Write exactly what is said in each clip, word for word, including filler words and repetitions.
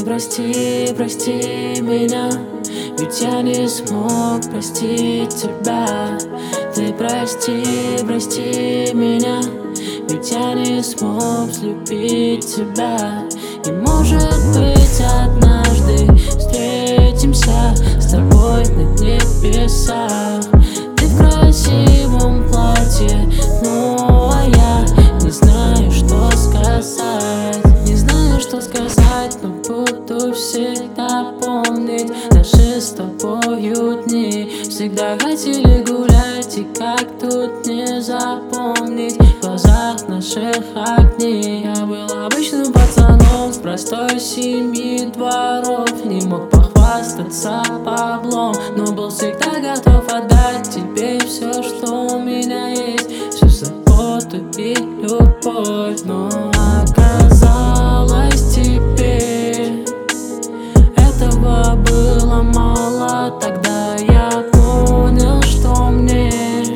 прости, прости меня, ведь я не смог простить тебя. Ты прости, прости меня, ведь я не смог взлюбить тебя. И может быть однажды встретимся с тобой на небесах. Ты в красивом платье, ну а я не знаю, что сказать. Не знаю, что сказать, но буду всегда помнить наши с тобою дни. Всегда хотели гулять, и как тут не запомнить в глазах наших огней. Я был обычным пацаном с простой семьи дворов, не мог похвастаться баблом, но был всегда готов отдать тебе все, что у меня есть, всю заботу и любовь. Но оказалось, тебе этого было мало. Тогда я понял, что мне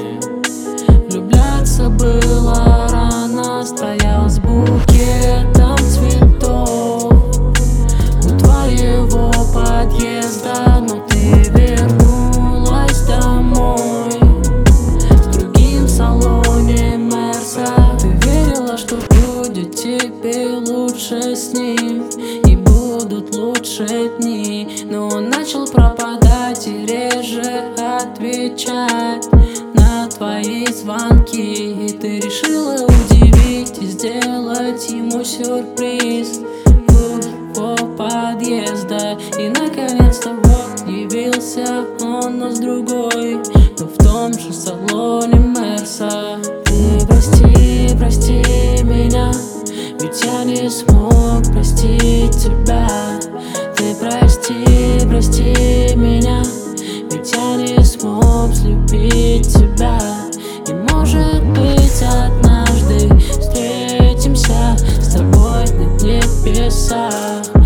влюбляться было рано. Стоял с букетом цветов у твоего подъезда, но ты вернулась домой в другим салоне Мерса. Ты верила, что будет тебе лучше с ним и будут лучше дни, но он начал пропадать и реже отвечать на твои звонки. И ты решила удивить и сделать ему сюрприз у его подъезда. И наконец-то вот явился он, но с другой, но в том же салоне Мерса. Ты прости, прости меня, ведь я не смог простить тебя. Ты прости, прости меня, ведь я не смог взлюбить тебя. И может быть однажды встретимся с тобой на небесах.